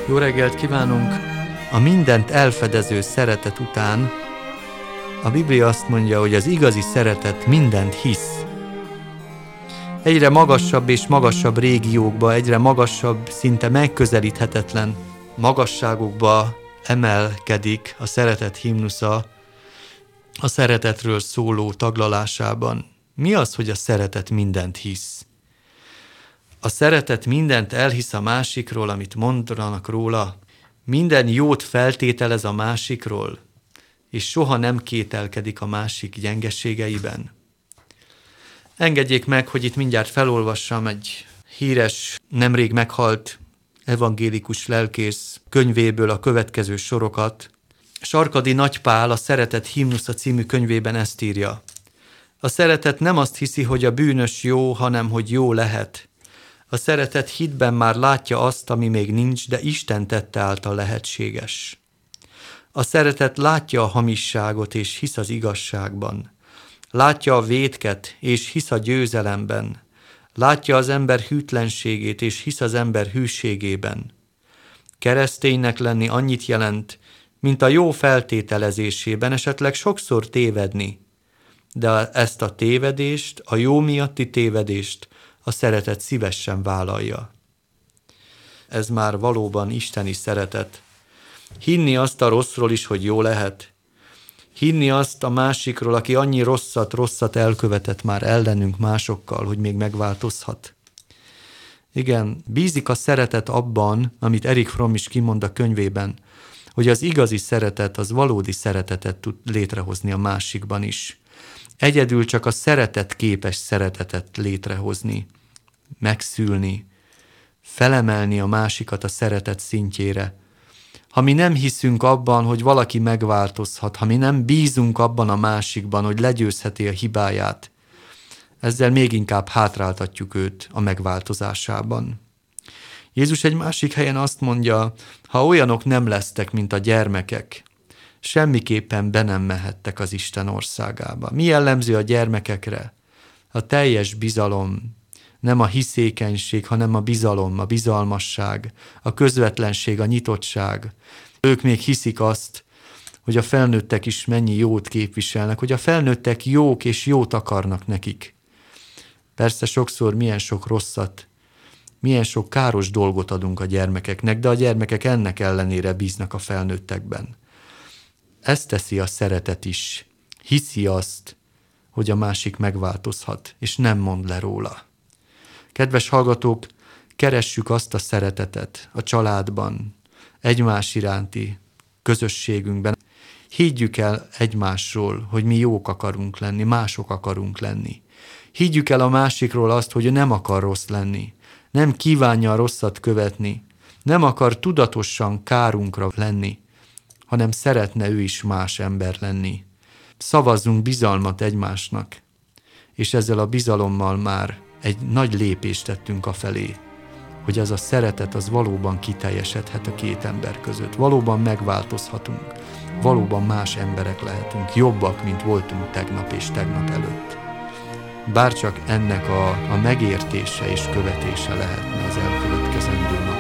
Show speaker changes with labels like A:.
A: Jó reggelt kívánunk! A mindent elfedező szeretet után a Biblia azt mondja, hogy az igazi szeretet mindent hisz. Egyre magasabb és magasabb régiókba, egyre magasabb, szinte megközelíthetetlen magasságokba emelkedik a szeretet himnusza a szeretetről szóló taglalásában. Mi az, hogy a szeretet mindent hisz? A szeretet mindent elhisz a másikról, amit mondanak róla, minden jót feltételez a másikról, és soha nem kételkedik a másik gyengeségeiben. Engedjék meg, hogy itt mindjárt felolvassam egy híres, nemrég meghalt evangélikus lelkész könyvéből a következő sorokat. Sarkady Nagy Pál a Szeretet himnusza című könyvében ezt írja. A szeretet nem azt hiszi, hogy a bűnös jó, hanem hogy jó lehet. A szeretet hitben már látja azt, ami még nincs, de Isten tette által lehetséges. A szeretet látja a hamisságot és hisz az igazságban. Látja a vétket és hisz a győzelemben. Látja az ember hűtlenségét és hisz az ember hűségében. Kereszténynek lenni annyit jelent, mint a jó feltételezésében esetleg sokszor tévedni. De ezt a tévedést, a jó miatti tévedést a szeretet szívesen vállalja. Ez már valóban isteni szeretet. Hinni azt a rosszról is, hogy jó lehet. Hinni azt a másikról, aki annyi rosszat elkövetett már ellenünk másokkal, hogy még megváltozhat. Igen, bízik a szeretet abban, amit Erich Fromm is kimond a könyvében, hogy az igazi szeretet az valódi szeretetet tud létrehozni a másikban is. Egyedül csak a szeretet képes szeretetet létrehozni, megszülni, felemelni a másikat a szeretet szintjére. Ha mi nem hiszünk abban, hogy valaki megváltozhat, ha mi nem bízunk abban a másikban, hogy legyőzheti a hibáját, ezzel még inkább hátráltatjuk őt a megváltozásában. Jézus egy másik helyen azt mondja, ha olyanok nem lesztek, mint a gyermekek, semmiképpen be nem mehettek az Isten országába. Mi jellemző a gyermekekre? A teljes bizalom, nem a hiszékenység, hanem a bizalom, a bizalmasság, a közvetlenség, a nyitottság. Ők még hiszik azt, hogy a felnőttek is mennyi jót képviselnek, hogy a felnőttek jók és jót akarnak nekik. Persze sokszor milyen sok rosszat, milyen sok káros dolgot adunk a gyermekeknek, de a gyermekek ennek ellenére bíznak a felnőttekben. Ezt teszi a szeretet is. Hiszi azt, hogy a másik megváltozhat, és nem mond le róla. Kedves hallgatók, keressük azt a szeretetet a családban, egymás iránti közösségünkben. Higgyük el egymásról, hogy mi jók akarunk lenni, mások akarunk lenni. Higgyük el a másikról azt, hogy ő nem akar rossz lenni, nem kívánja a rosszat követni, nem akar tudatosan kárunkra lenni, hanem szeretne ő is más ember lenni. Szavazzunk bizalmat egymásnak, és ezzel a bizalommal már egy nagy lépést tettünk afelé, hogy az a szeretet az valóban kiteljesedhet a két ember között. Valóban megváltozhatunk, valóban más emberek lehetünk, jobbak, mint voltunk tegnap és tegnap előtt. Bárcsak ennek a megértése és követése lehetne az elkövetkezendő nap.